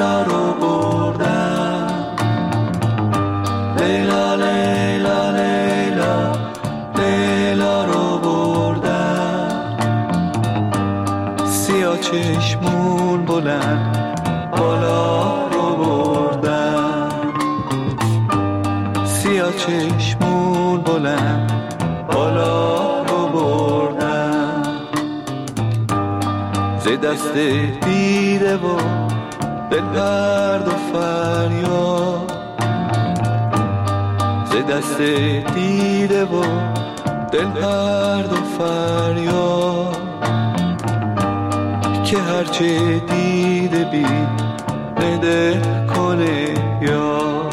لیلا رو بردن، لیلا لیلا لیلا لیلا رو بردن. سیاه چشمون بلند بالا رو بردن، سیاه چشمون بلند بالا رو بردن. ز دست دیده و دلبرد و فریاد، ز دست دیده و دلبرد و فریاد. که هرچه دیده بی بده کنه یا،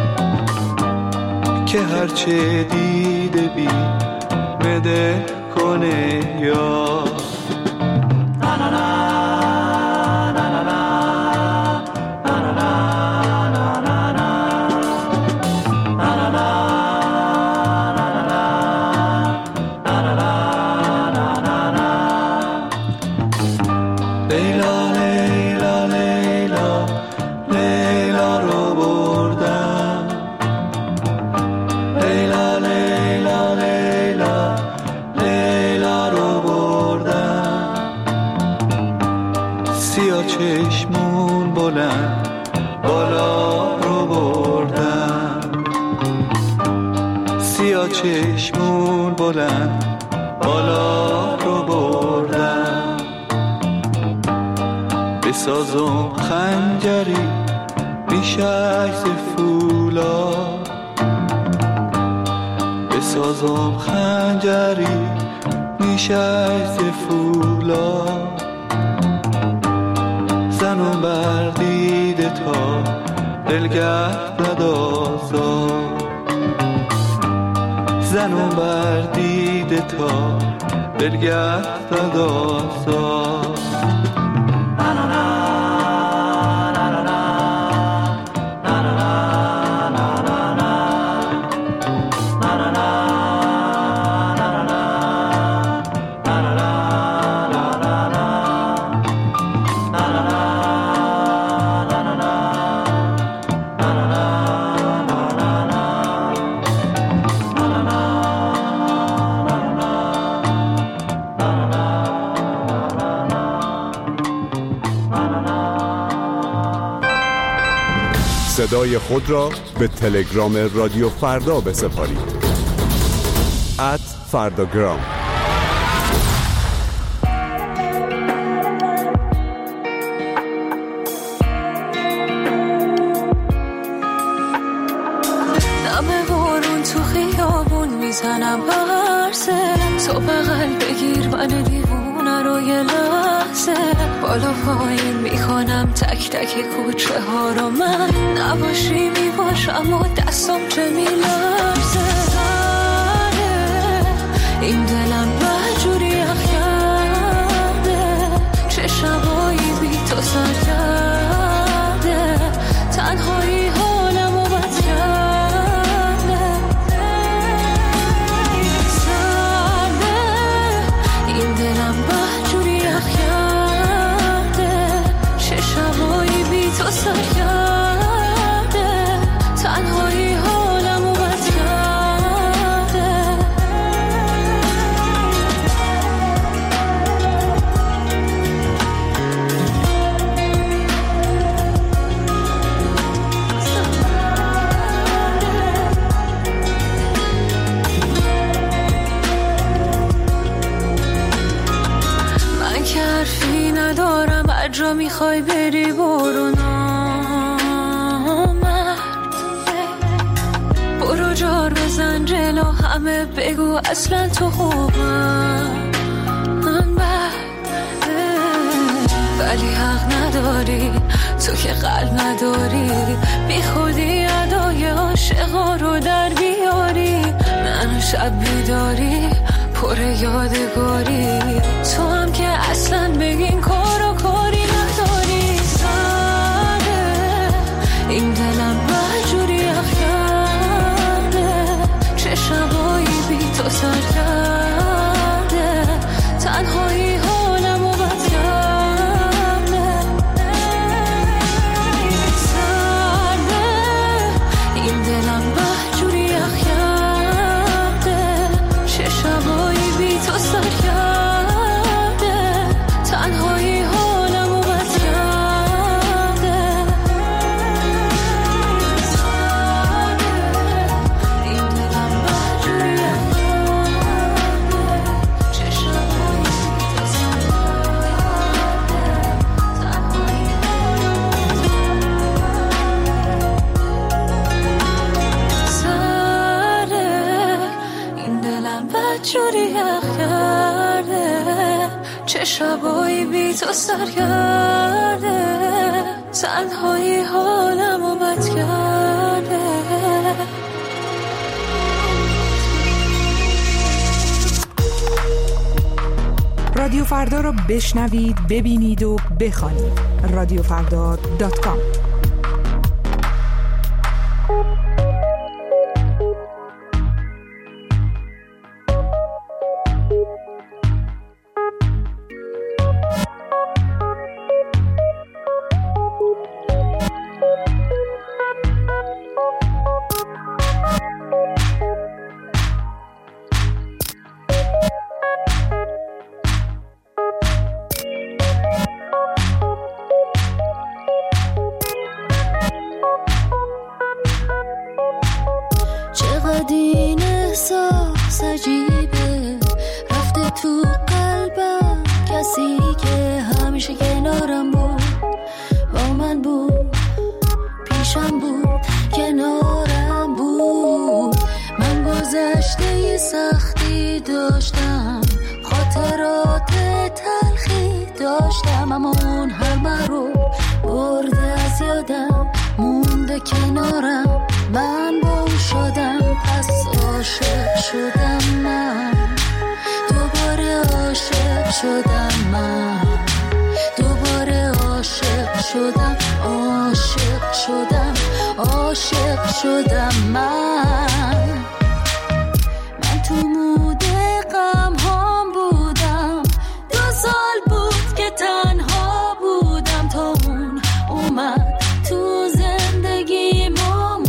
که هرچه دیده بی بده کنه یا. چشمون بلند بالا رو بردن، سیاه چشمون بلند بالا رو بردن. بسازم خنجری بیشک ز فولاد، بسازم خنجری بیشک ز فولاد. زنم بر دیده تا دلگرد ندازاد، زنم بر دیده تا دلگرد ندازاد. صدای خود را به تلگرام رادیو فردا بسپارید. @فرداگرام. دم بارون تو خیابون میزنم برسه، تو بغل بگیر من دیوونه رو یه لحظه. بالا پایین میخوانم تک تک کوچه ها رو، من نباشی میباشم و دستم چه میلرزه. این دلم مجوری یخ کرده، چه شبایی بی تو سر کرده. تنهایی حالمو بد کرده، سرده. این دلم مجوری یخ کرده، چه شبایی بی تو سر کرده. تنهایی حالمو بد کرده. من که حرفی ندارم، هر جا میخوای بری برو. برو جار بزن جلو همه، بگو اصلا تو خوبم من بد، ولی حق نداری تو که قلب نداری. بی خودی ادای عاشقا رو در بیاری، منو شب بیداری پر یادگاری. تو هم که اصلا بگین کار و کاری نداری. ساده این دلم مجوری یخ کرده، چه شبایی بی تو سر کرده. تنهایی حالمو بد کرده. شبایی بی تو سرگرده، تنهایی حالمو بد کرده. رادیو فردا رو بشنوید، ببینید و بخوانید. radiofrda.com. این احساس عجیبه رفته تو قلبم، کسی که همیشه کنارم بود، با من بود، پیشم بود، کنارم بود. من گذشته سختی داشتم، خاطرات تلخی داشتم، اما اون همه رو برده از یادم، مونده کنارم، من با اون شدم. پس عاشق شدم من، دوباره عاشق شدم من، دوباره عاشق شدم، عاشق شدم، عاشق شدم من. من تو موده غم هام بودم، 2 سال بود که تنها بودم، تا اون اومد تو زندگی موند.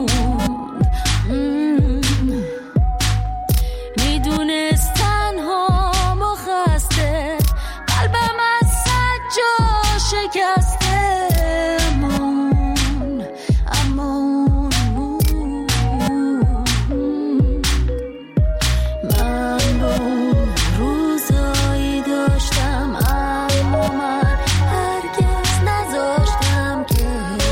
میدونست تنها مخسته، قلبم از سجا شکسته، اما من با اون روزایی داشتم، اما من هرگز نذاشتم که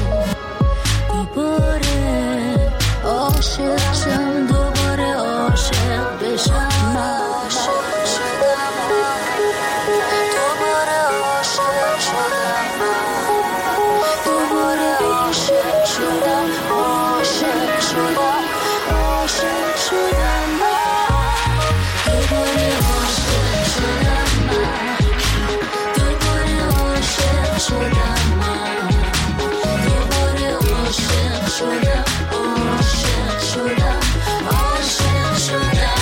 دوباره عاشق شم، دوباره عاشق بشم. عاشق شدم دوباره عاشق شدم، دوباره عاشق شدم، عاشق شدم، عاشق شدم، دوباره عاشق شدم، دوباره عاشق شدم، دوباره عاشق شدم، عاشق شدم، عاشق شدم.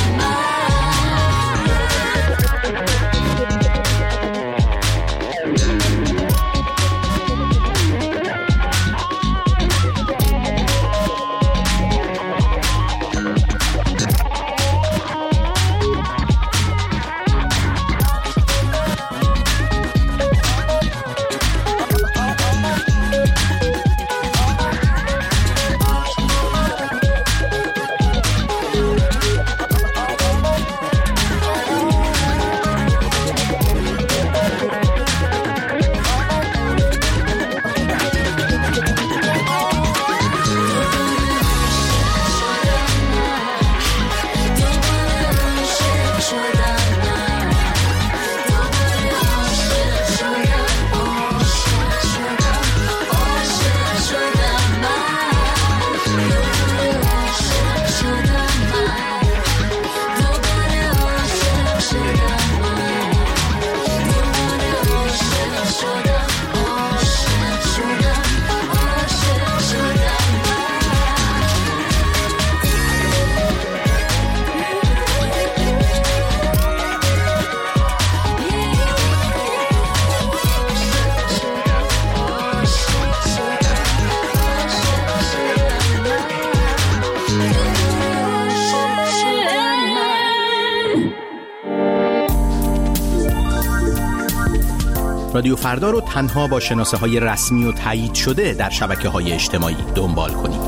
رادیو فردا رو تنها با شناسه‌های رسمی و تایید شده در شبکه‌های اجتماعی دنبال کنید.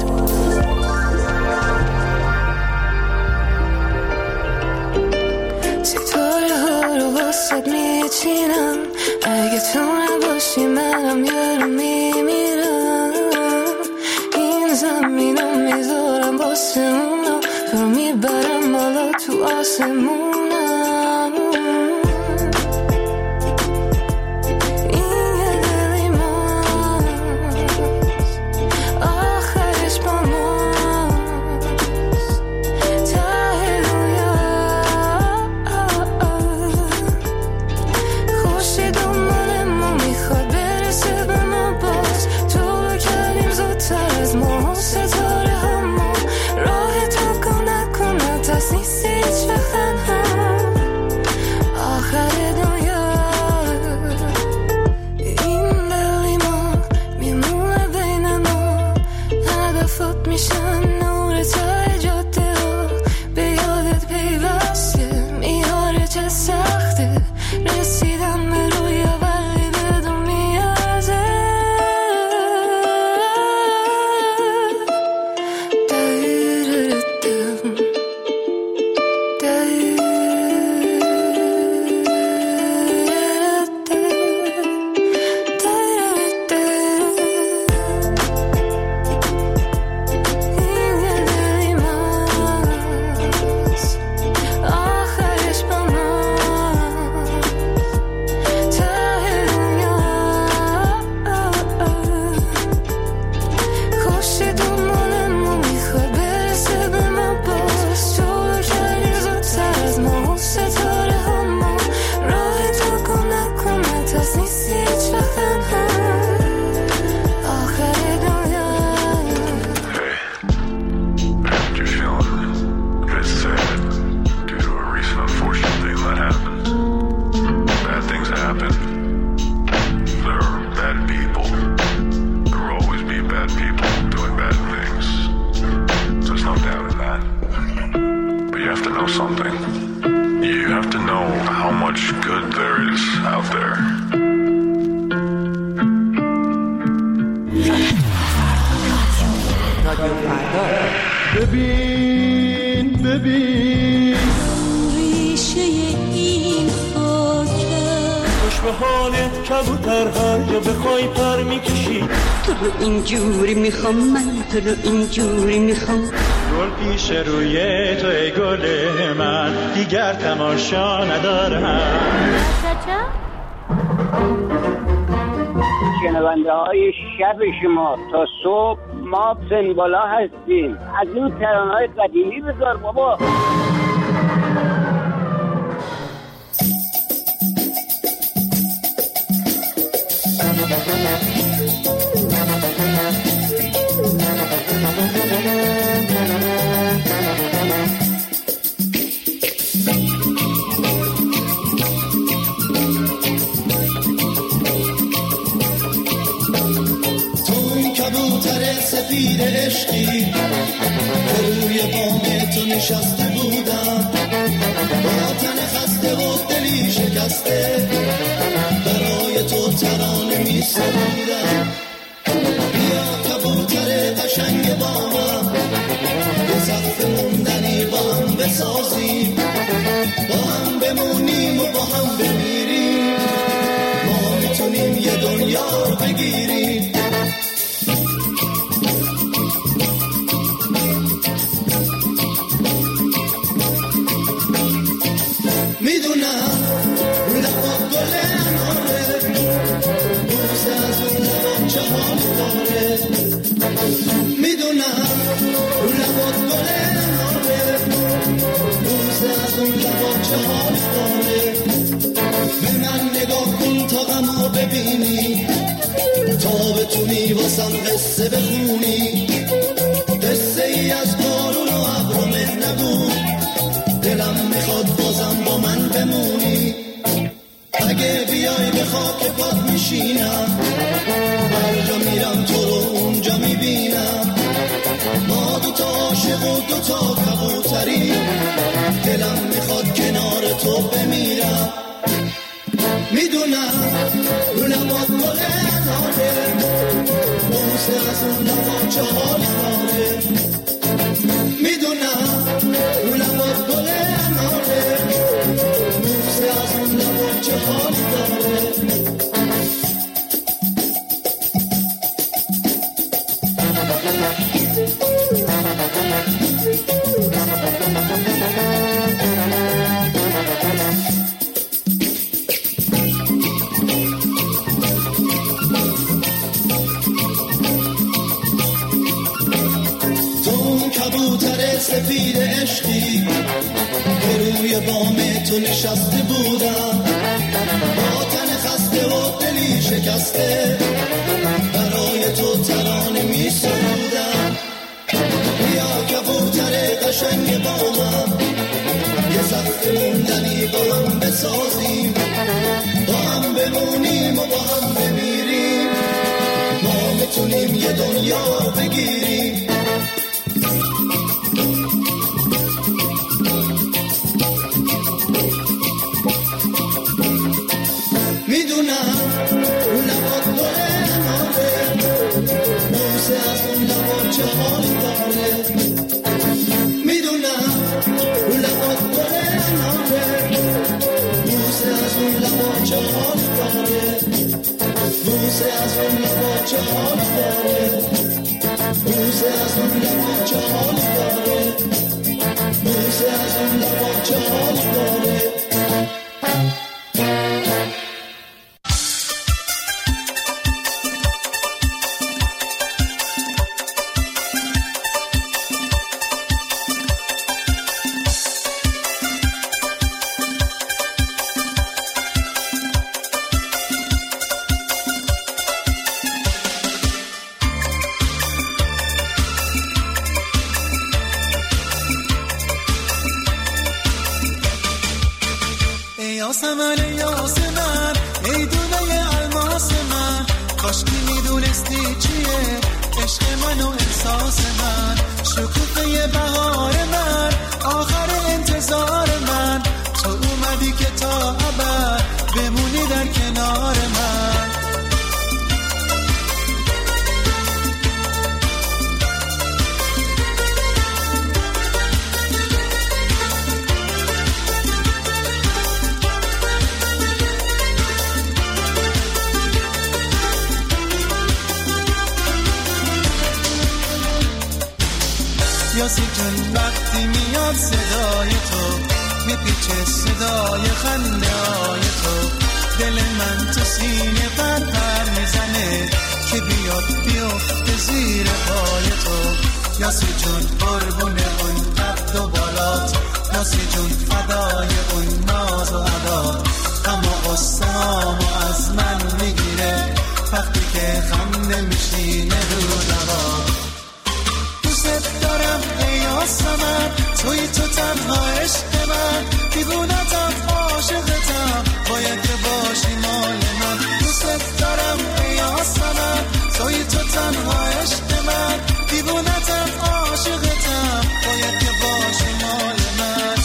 ستاره ها رو واسد میچینم، اگه تو نباشی منم یارو میمیرم. این زمین رو میذارم واسه اونا، تو رو میبرم بالا تو آسمونم. میشم نور ته جاده ها، به یادت پیوسته میاره چه سخته، رسیدم به روی ولی بدون میازه. ببین ریشه این خاکه، خوش به حالت کبوترها یا بخوای پر میکشی. تو رو اینجوری میخوام، من تو رو اینجوری میخوام. گل پیش روی تو ای گل من، دیگر تماشا ندارم. شنونده های شب شما تا صبح ما سنبالا هستیم. از این ترانه‌های قدیمی بذار بابا. سفید عشقی که روی بام تو نشسته بودم، با تن خسته و دلی شکسته برای تو ترانه می سرودم. بیا کبوتر قشنگ بامم، یه سقف موندنی با هم بسازیم، با هم بمونیم و با هم بمیریم، ما میتونیم یه دنیا رو بگیریم. میدونم لبا گل اناره، بوسه از اون لبا چه حال داره. میدونم لبا گل اناره، بوسه از اون لبا چه حال داره. به من نگاه کن تا غمو ببینی، تا بتونی واسم قصه بخونی. قصه ای از بارون و ابر و مه نگو، دلم میخواد بازم با من بمونی. اگه بیای به خاک پات میشینم، هر جا میرم تو رو اونجا میبینم. ما دوتا عاشق و دوتا کبوتری، دلم میخواد کنار تو بمیرم. میدونم رو لبات گل اناره، بوسه از اون لبا چه حال داره. میدونم رو لبات گل اناره، بوسه از اون لبا چه حال داره. کبوتر سفید عشقی که روی بام تو نشسته بودم، با تن خسته و دلی شکسته برای تو ترانه می سرودم. بیا کبوتر قشنگ بامم، یه سقف موندنی با هم بسازیم، با هم بمونیم و با هم بمیریم، ما میتونیم یه دنیا بگیریم. بوسه از اون لبا چه حال داره، میدونم رو لبات گل ناره، بوسه از اون لبا چه حال داره، بوسه از اون لبا چه حال داره، بوسه از اون لبا چه حال داره، بوسه از اون لبا چه حال داره. یاسی جون وقتی میاد صدای تو میپیچه صدای خنده های تو، دل من تو سینه پر پر میزنه که بیاد بیفته زیر پای تو. یاسی جون قربون اون قد و بالات، یاسی جون فدای اون ناز و عدات، اما قصه‌امو از من میگیره وقتی که خنده میشینه رو نوات. دوست دارم ای آسمان، توی تو تنها عشق من، دیوونتم عاشقتم، باید که باشی مال من. دوست دارم ای آسمان، توی تو تنها عشق من، دیوونتم عاشقتم، باید که باشی مال من.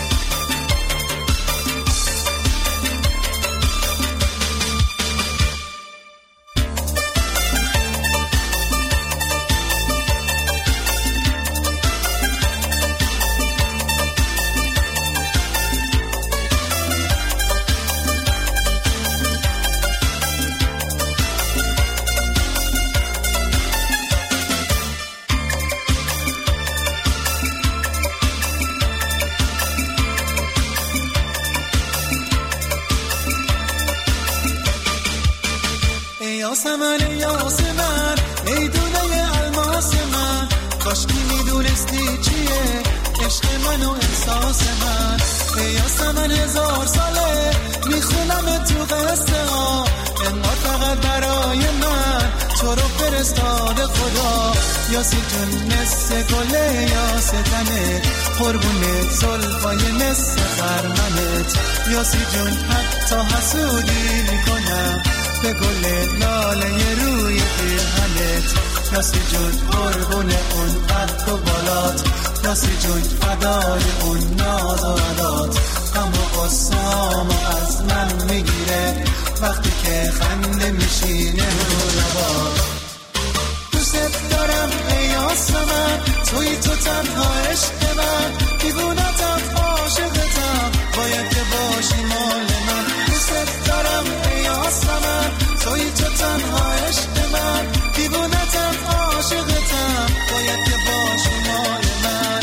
یاسمن یاسمن ای دونه الماس من، کاش که میدونستی چیه عشق من و احساس من. ای یاسمن 1000 ساله میخونم تو قصه ها، انقدر فقط برای من تو رو فرستاده خدا. یاسی جون مثل گله یاستنه، قربون زلفای مثل خرمنت. یاسی جون حتی حسودی میکنم به گل لاله روی پیرهنت. یاسی جون قربون اون قد و بالات، یاسی جون فدای اون ناز و عدات، اما قصه‌امو از من میگیره وقتی که خنده میشینه رو لبات. دوست دارم ای آسمان، توی تو تنها عشق من، دیوونتم عاشقتم، باید که باشی مال من. دوست دارم ای آسمان، توی تو تنها عشق من، دیوونتم عاشقتم، باید که باشی مال من.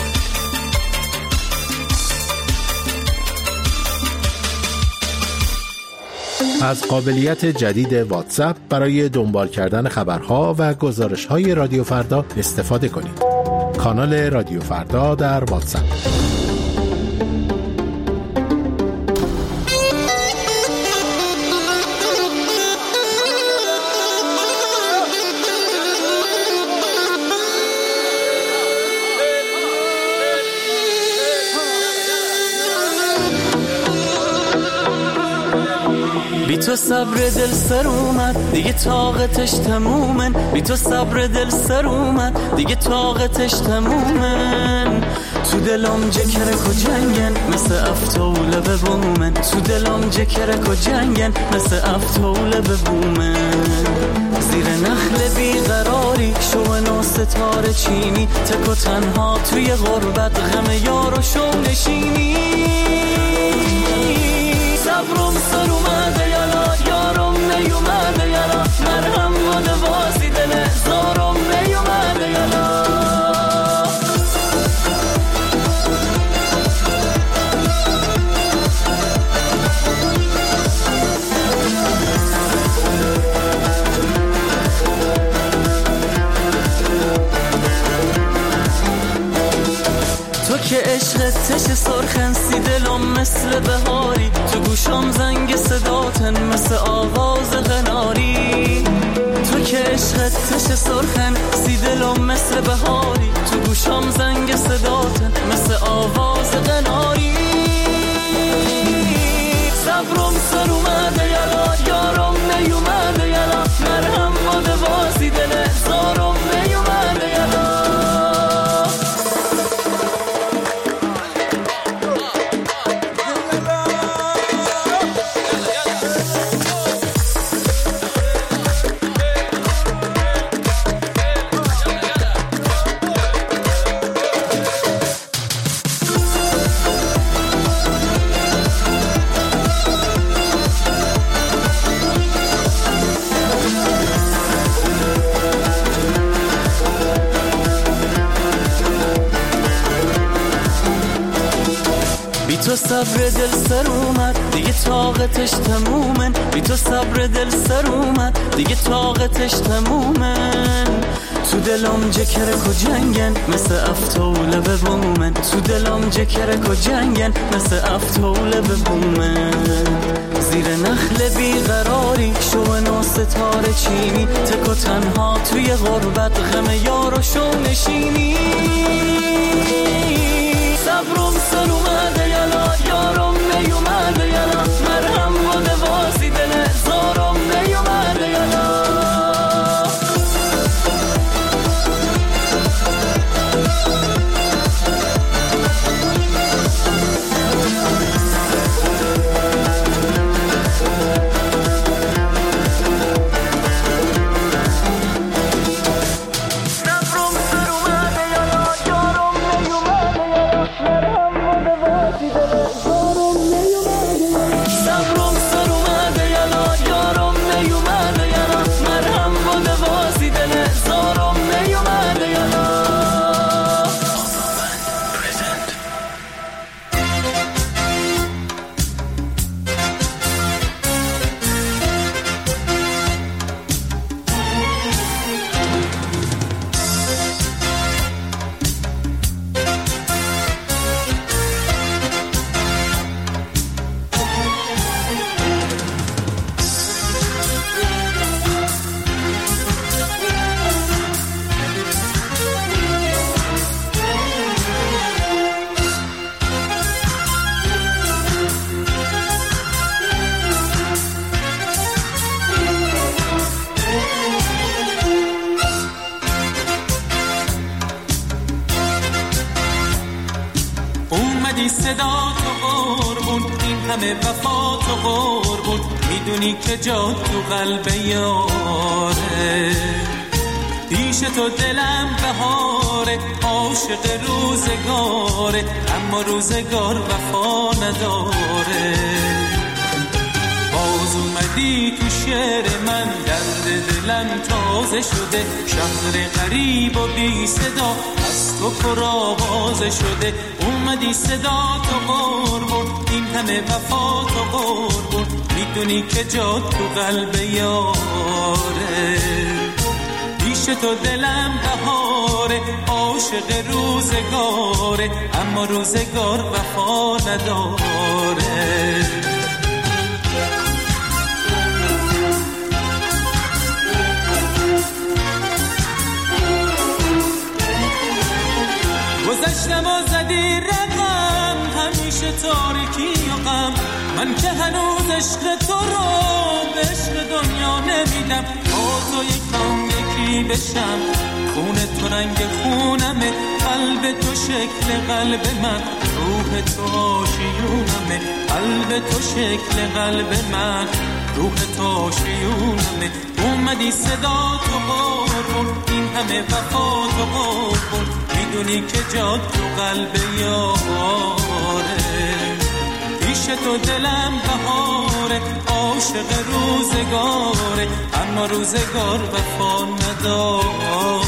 از قابلیت جدید واتساپ برای دنبال کردن خبرها و گزارش‌های رادیو فردا استفاده کنید. کانال رادیو فردا در واتساپ. بی تو صبر دل سر اومد دیگه طاقتش تمومن، بی تو صبر دل سر اومد دیگه طاقتش تمومن. تو دلم جکرک و جنگن مثل افتوله به بومن، تو دلم جکرک و جنگن مثل افتوله به بومن. زیر نخل بیقراری شو ستاره چینی، تک و تنها توی غربت غم یار و شو نشینی. صبرم سر اومده یالا، یارم نیومده یالا، مرهم ماده واسه دل زارم نیومده یالا. تو که عشقت تش سرخنسی دلم مثل بهاری، تو گوشم زنگ صداتن مثل آواز قناری. تو که عشقت تش سرخنسی دلم مثل بهاری، تو گوشم زنگ صداتن مثل آواز قناری. صبرم سر اومده یالا، یارم نیومده یالا، مرهم ماده واسه دل زارم نیومده یالا. تو صبر دل سر اومد دیگه طاقتش تمومن، بی تو صبر دل سر اومد دیگه طاقتش تمومن. تو دلم جکرک و جنگن مثل افتوله به بومن، تو دلم جکرک و جنگن مثل افتوله به بومن. زیر نخل بیقراری شو ستاره چینی، تک و تنها توی غربت غم یار و شو نشینی. صبرم سر اومده یالا، یارم نیومده یالا، مرهم ماده واسه دل زارم نیومده یالا. اومدی صدا تو قربون، این همه وفا تو قربون، میدونی که جا تو قلب یاره. پیش تو دلم بهاره، عاشق روزگاره، اما روزگار وفا نداره. باز اومدی تو شعر من، درد دلم تازه شده، شهر غریب و بی صدا از تو پر آوازه شده. اومدی صدا تو قربون، این همه وفا تو قربون، میدونی که جا تو قلب یاره. پیش تو دلم بهاره، عاشق روزگاره، اما روزگار وفا نداره. گذشتم و زدی رقم، همیشه تاریکی و غم، من که هنوز عشق تو رو به عشق دنیا نمیدم. با تو یکم یکی بشم، خون تو رنگ خونمه، قلب تو شکل قلب من، روح تو آشیونمه. قلب تو شکل قلب من، روح تو شیونمه. اومدی صدا تو قربون، این همه وفا تو قربون، میدونی که جا تو قلب یاره. پیش تو دلم بهاره، عاشق روزگاره، اما روزگار وفا نداره.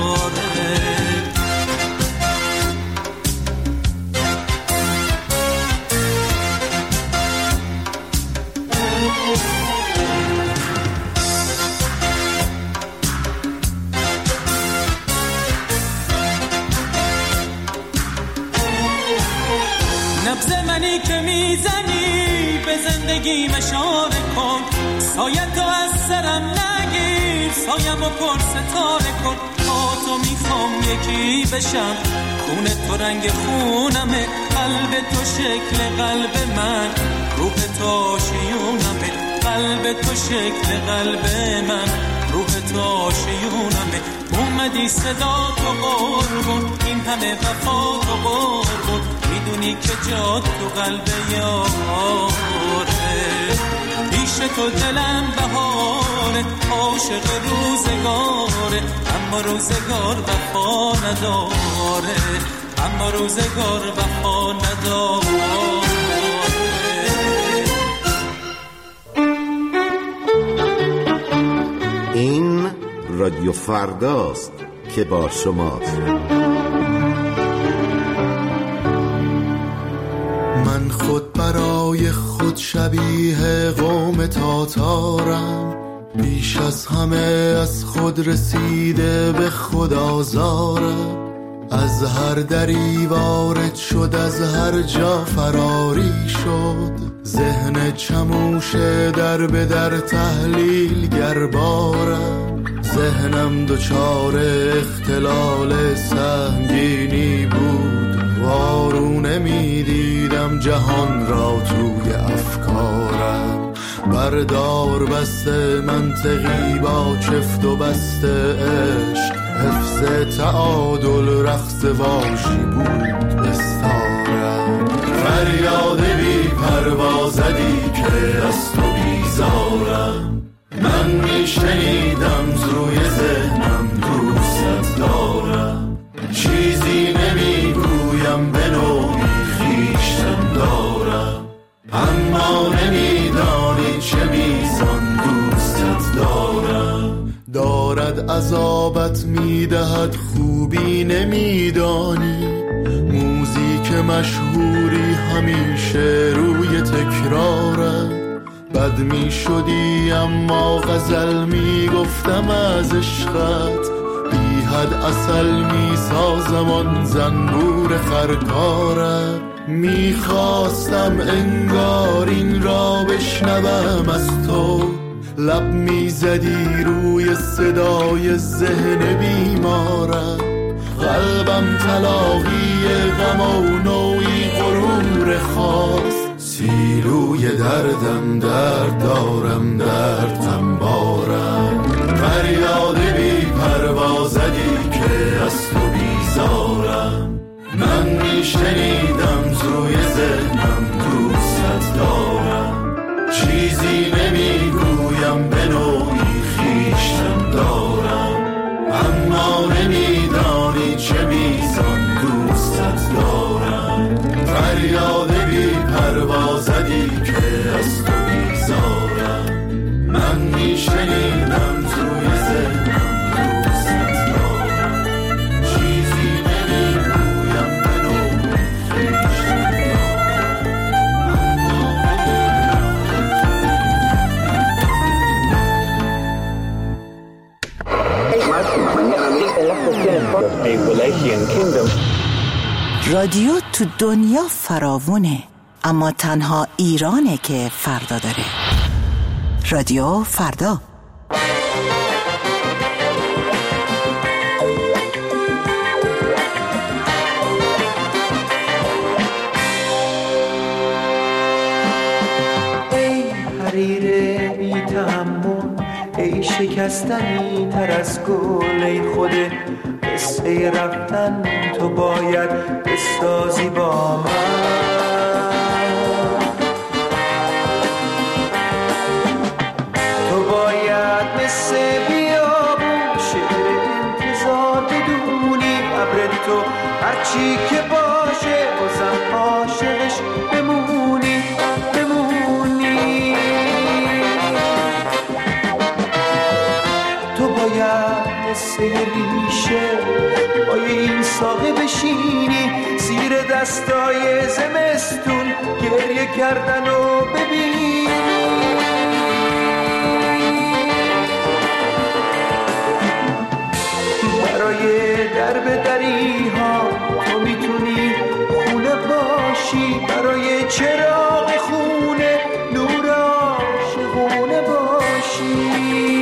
نبض منی که میزنی به زندگی اشاره کن، سایه تو از سرم نگیر، سایم و پر ستاره کن. با تو میخوام یکی بشم، خون تو رنگ خونمه، قلب تو شکل قلب من، روح تو شیونمه. قلب تو شکل قلب من، روح تو شیونمه. اومدی صدا تو قربون، این همه وفا تو قربون، میدونی که جا تو قلب یاره. پیش تو دلم بهاره، عاشق روزگاره، اما روزگار وفا نداره، اما روزگار وفا نداره. این رادیو فرداست که با شماست. من خود برای خود شبیه قوم تاتارم، بیش از همه از خود رسیده به خود آزارم. از هر دری وارد شد، از هر جا فراری شد، ذهن چموش در به در تحلیل گربارم. ذهنم دچار اختلال سنگینی بود، وارونه میدیدم جهان را توی افکارم. بردار بسته منطقی با چفت و بسته عشق، حفظ تعادل رقص واشی بود بستارم. فریاد بی پروازدی که از تو بیزارم، من میشنیدم روی ذهنم دوست دارم. چیزی نمیگویم به نوعی خویشتن دارم، اما نمیدانی چه میزان دوستت دارم. دارد عذابت میدهد خوبی نمیدانی، موزیک مشهوری همیشه روی تکرارم. بد می شدی اما غزل می گفتم از عشقت، بی حد عسل می سازم آن زنبور خرکارم. می خواستم انگار این را بشنوم از تو، لب می زدی روی صدای ذهن بیمارم. قلبم تلاقی غم و نوعی غرور خاص، سیلوی دردم درد دارم دردم بارم. فریاد بی پروازدی که از تو بیزارم، من میشنیدم روی ذهنم دوست دارم. چیزی نمیگویم به نوعی خویشتن دارم، اما نمیدانی چه میزان دوستت دارم. فریاد بی پروازدی که از تو بیزارم، من میشنیدم توی ذهنم دوستت دارم. چیزی نمیگویم به نوعی خویشتن دارم. رادیو تو دنیا فراوونه، اما تنها ایرانه که فردا داره. رادیو فردا. ای حریر بی تحمل، ای شکستنی تر از گل، ای خود قصه رفتن تو باید بسازی با من. مثل بیابون شعر انتظار بدونی ابر تو هرچی که باشه بازم عاشقش بمونی تو باید مثل ریشه پای این ساقه بشینی زیر دستای زمستون گریه کردن و ببینی برای درب دری ها تو میتونی خونه باشی برای چراغ خونه نور عاشقونه باشی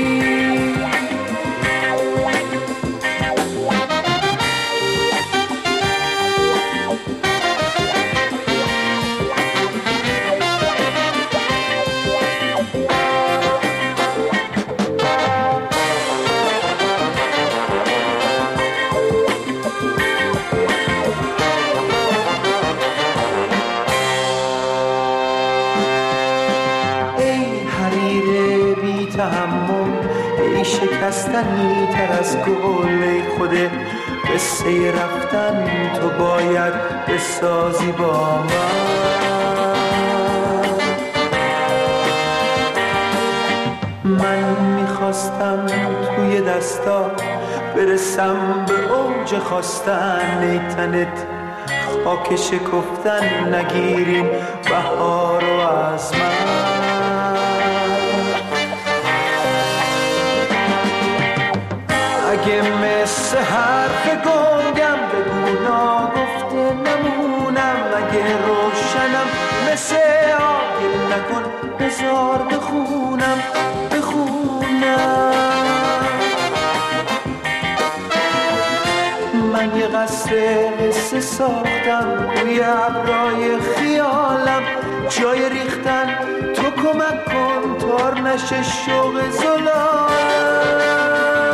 شکستنی تر از گل خوده قصه رفتن تو باید بسازی با من میخواستم توی دستا برسم به اوج خواستن نیتنت خاک شکفتن نگیریم بهار و از من اگه مثل حرف گنگم بگو ناگفته نمونم اگه روشنم مثل آگل نکن بذار بخونم من یه قصر قصه ساختم روی ابرای خیالم جای ریختن تو کمک کن تار نشه شوق زلالم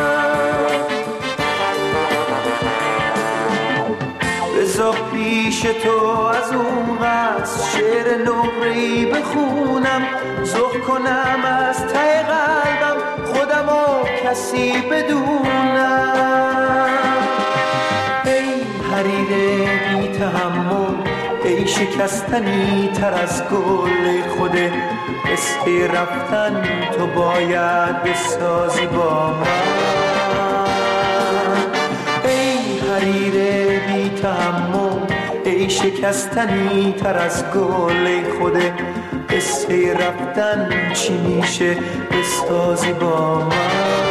بذار پیش تو از اون قصد شعر نقره‌ای بخونم ذوق کنم از ته قلبم خودم و کسی بدونم ای حریر بی تحمل ای شکستنی تر از گل خوده قصه رفتن تو باید بسازی با من حریر بی تحمل ای شکستنی تر از گل خوده قصه رفتن چی میشه بسازی با من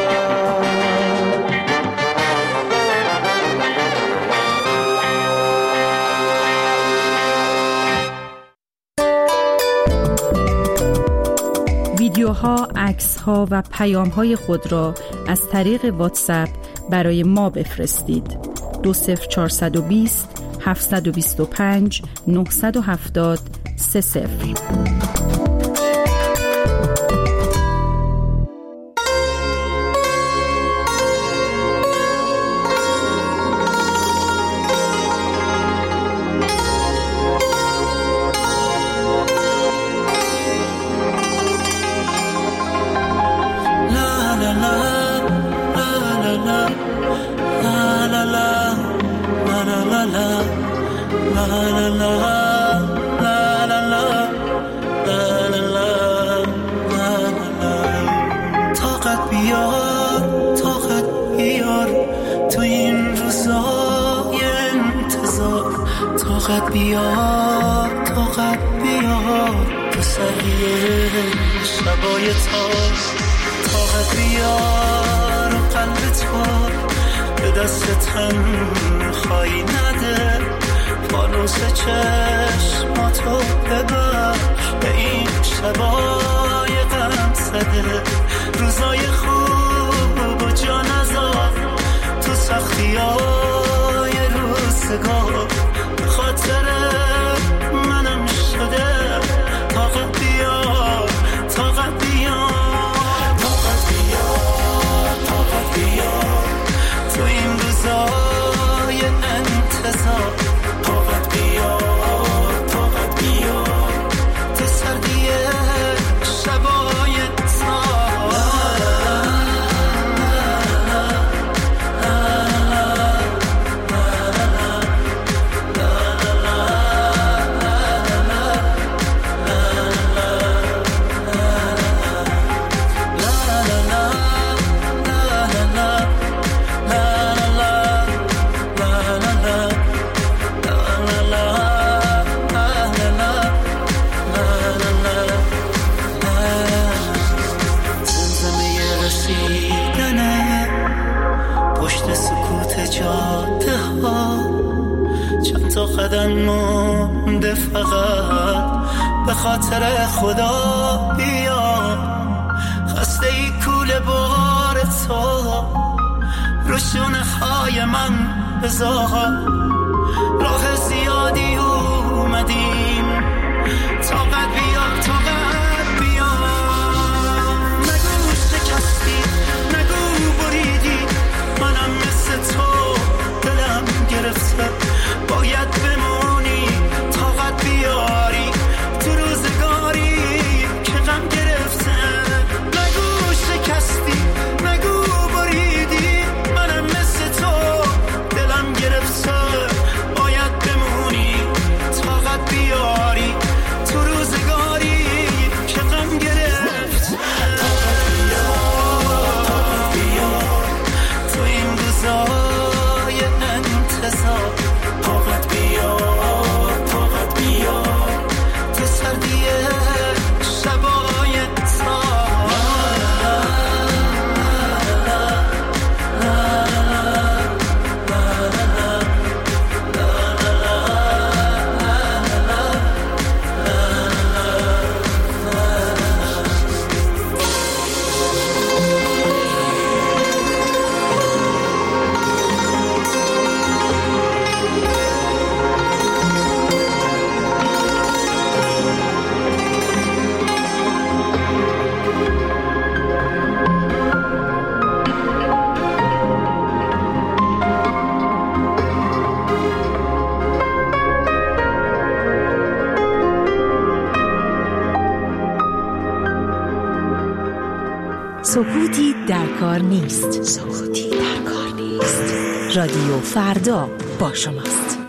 ویدیوها، عکس‌ها و پیام‌های خود را از طریق واتساپ برای ما بفرستید. 20420 725 970 30. طاقت بیار تو سریع شبای تاز طاقت بیار و قلب تو به دست تنهایی نده فانوس چشماتو ببخش به این شبای غم زده روزای خوب و جا نذار تو سختیای روزگار خاطر منم شده طاقت بیار طاقت بیار طاقت بیار طاقت بیار تو این روزای انتظار طاقت بیار طاقت بیار تو سردی شبای تار جاده ها چند تا قدم مونده فقط به خاطر خدا بیا خسته ای کوله بار تو رو شونه های من بذار راه زیادی اومدیم طاقت بیا نگو شکستی نگو بریدی منم مثل تو دلم گرفته باید بمونی طاقت بیاری تو روزگاری که غم گرفته نگو شکستی نگو بریدی منم مثل تو دلم گرفته باید بمونی طاقت بیاری تو روزگاری که غم گرفته طاقت بیار تو این روزای انتظار طاقت بیار تو سردی شبای سکوتی در کار نیست. رادیو فردا با شماست.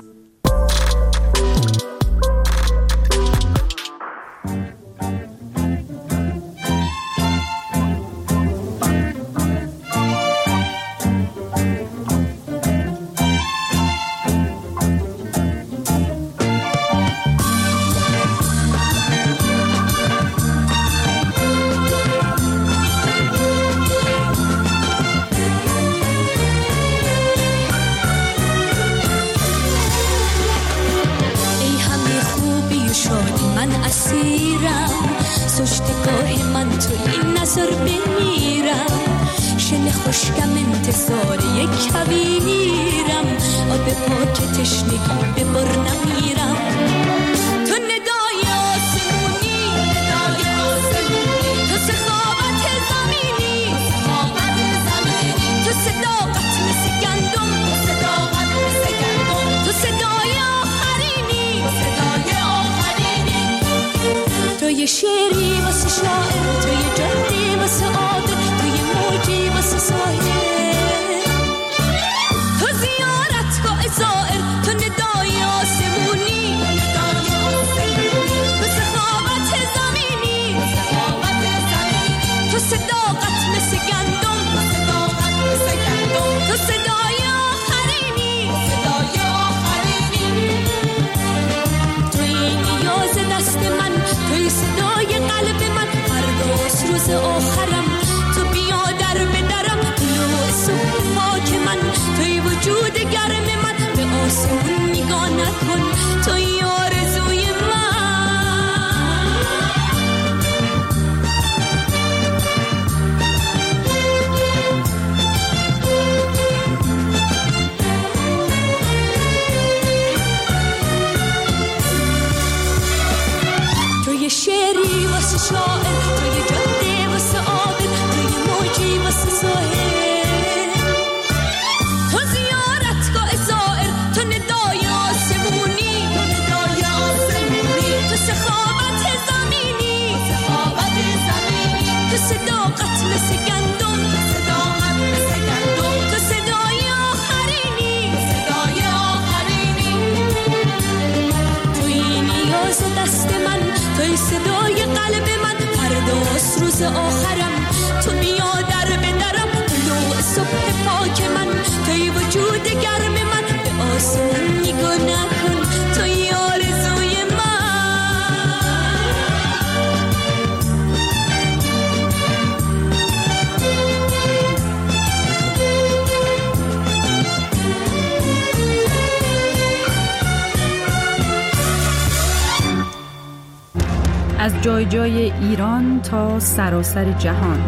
از جای جای ایران تا سراسر جهان.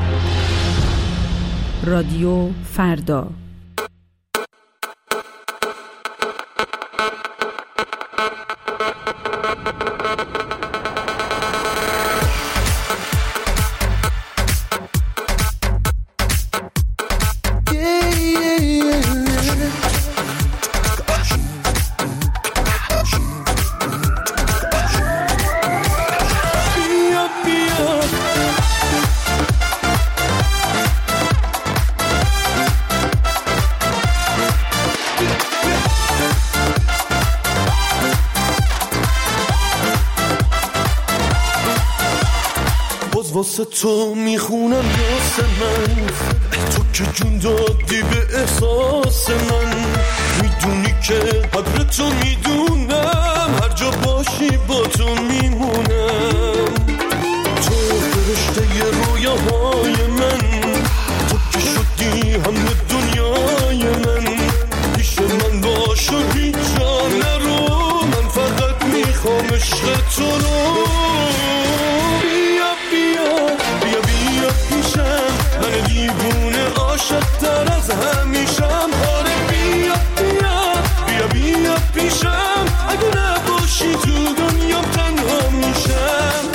رادیو فردا. واسه تو میخونم یاس من، تو که جون دادی به احساس من. میدونی که قدر تو میدونم، هر جا باشی با تو میمونم. تو فرشته رویاهای من، تو که شدی همه دنیای من. پیش من باش و هیچ جا نرو، من فقط میخوام عشق تو رو. من دیوونه عاشق‌تر از همیشم. آره بیا بیا بیا بیا پیشم، اگه نباشی تو دنیا تنها میشم.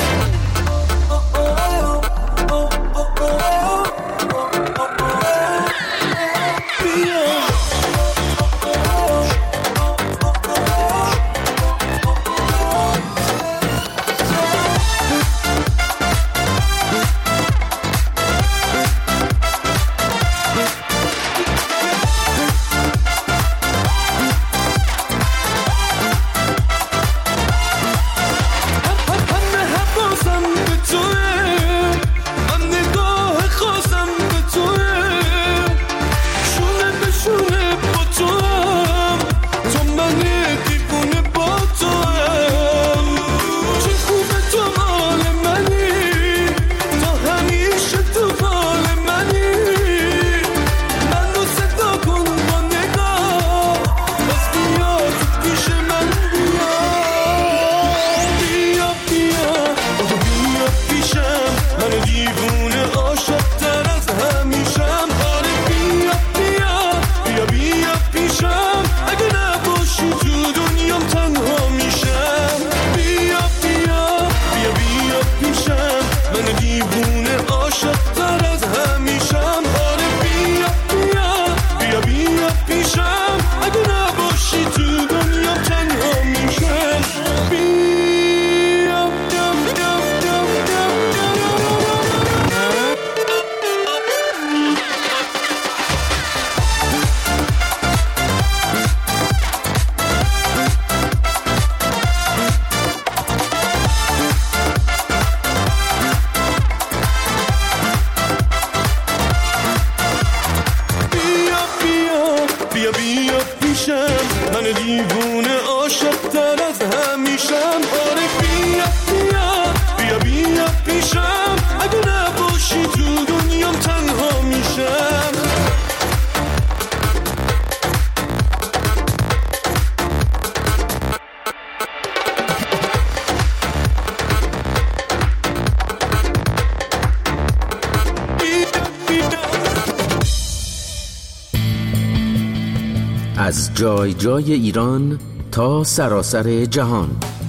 از جای جای ایران تا سراسر جهان.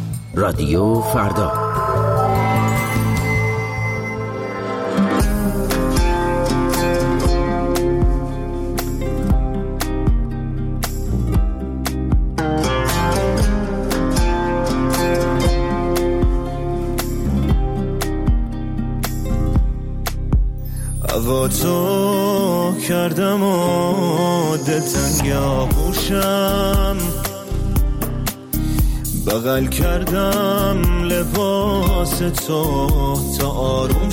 رادیو فردا. هوا تو کردم و دلتنگ آغوشم، بغل کردم لباس تو تا آروم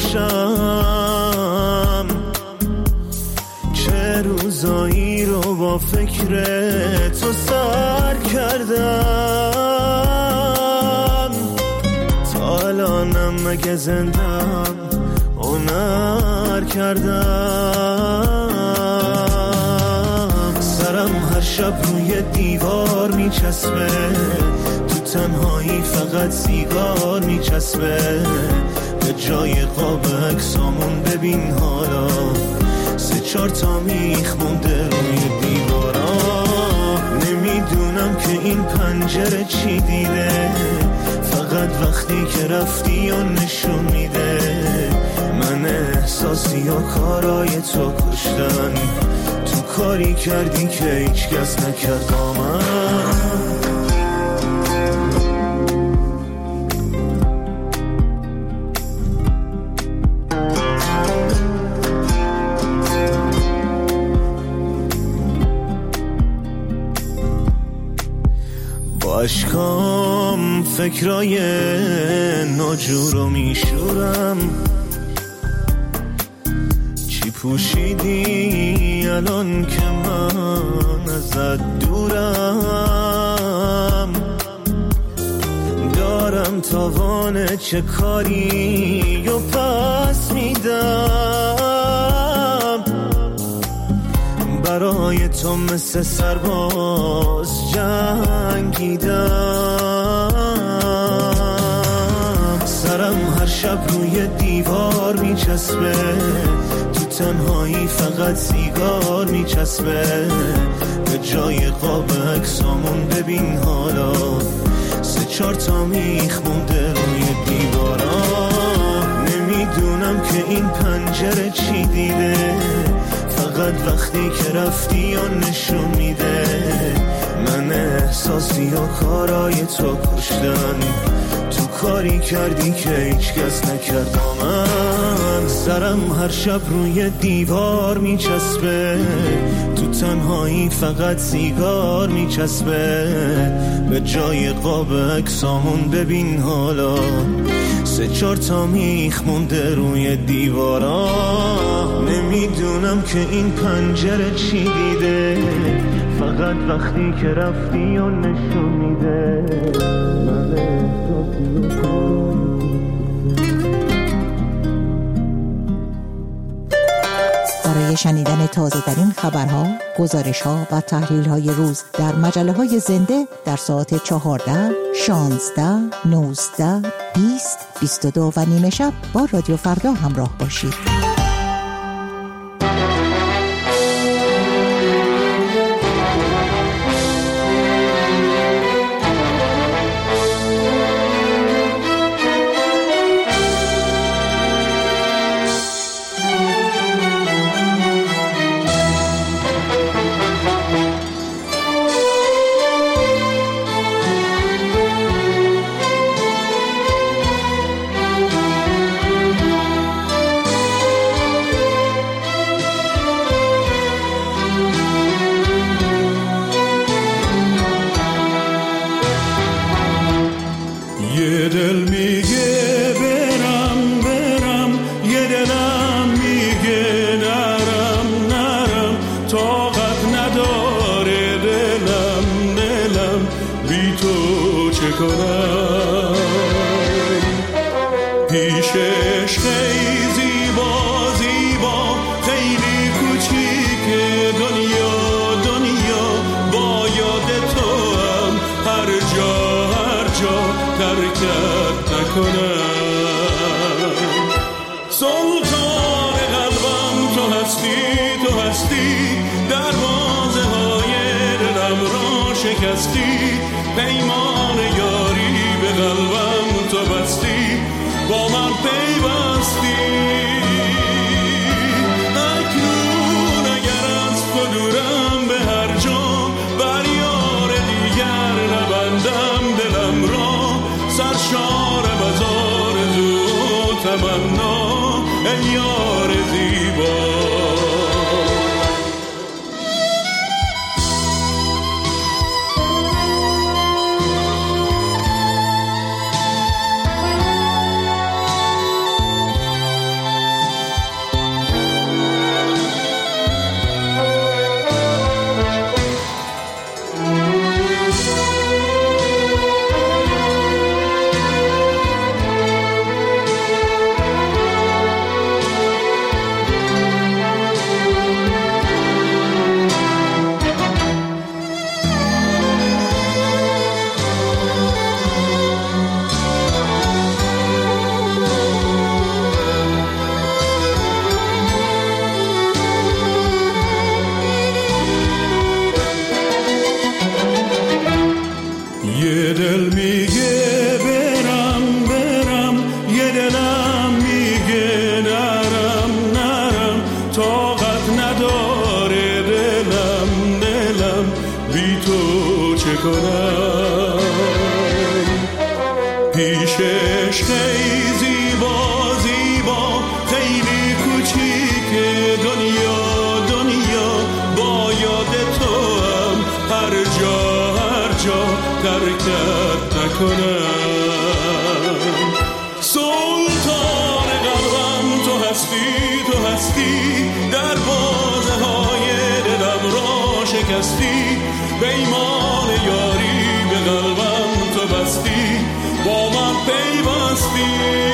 شم. چه روزایی رو با فکر تو سر کردم، تا الانم مگه زندم هنر کردم. سرم هر شب روی دیوار میچسبه، تو تنهایی فقط سیگار میچسبه، به جای قاب عکسامون ببین حالا 3-4 تا میخ مونده روی دیوارا. نمیدونم که این پنجره چی دیده، فقط وقتی که رفتی و نشون میده من احساسی و کارای تو کشتن. تو کاری کردی که هیچ کس نکرد با من. با اشکام فکرای ناجور رو میشورم. چی پوشیدی الان که من ازت دورم؟ دارم تاوان چه کاری و پس میدم. برای تو مثل سرباز جنگیدم. سرم هر شب روی دیوار میچسبه، تو تنهایی فقط سیگار میچسبه، به جای قاب عکسامون ببین حالا 3-4 تا میخ مونده روی دیوارا. نمیدونم که این پنجره چی دیده، فقط وقتی که رفتی و نشون میده من احساسی و کارای تو کشتن. تو کاری کردی که هیچ کس نکرد با من. سرم هر شب روی دیوار میچسبه، تو تنهایی فقط سیگار میچسبه، به جای قاب عکسامون ببین حالا 3-4 تا میخ مونده روی دیوارا. نمیدونم که این پنجره چی دیده، فقط وقتی که رفتی و نشون میده من احساسی و برای شنیدن تازه ترین خبرها، گزارش‌ها و تحلیل‌های روز در مجله‌های زنده در ساعت 14، 16، 19، 20، 22 و نیم شب با رادیو فردا همراه باشید. سلطان قلبم تو هستی دروازه های دلم را شکستی، پیمان یاری به قلبم تو بستی، با من پیوستی. اکنون اگر از تو دورم به هر جا، بر یار دیگر نبندم دلم را، سرشارم از آرزو و تمنا ای یار زیبا. بی تو چه کنم؟ پیشش خیلی زیبا زیبا خیلی کوچیکه دنیا دنیا با یاد تو هم هر جا ترکت نکنم. سلطان قلبم تو هستی در بازه های دلم را شکستی، پیمان یاری به قلبم تو بستی، با من پیوستی.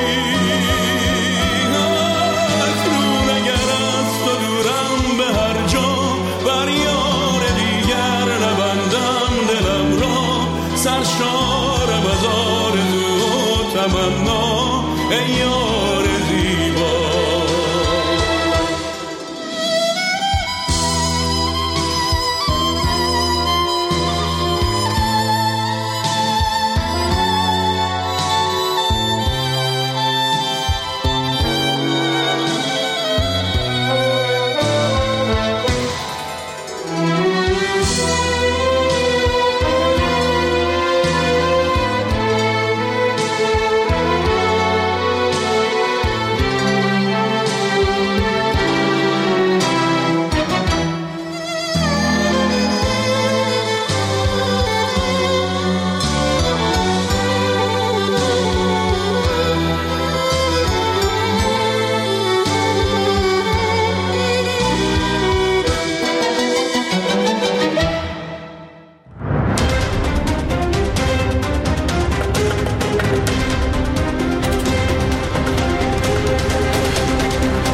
اکنون اگر از تو دورم به هر جا، بر یار دیگر نبندم دلم را، سرشار بازار تو تمنا ای یار زیبا.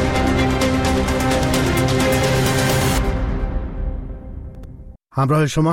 همراه شما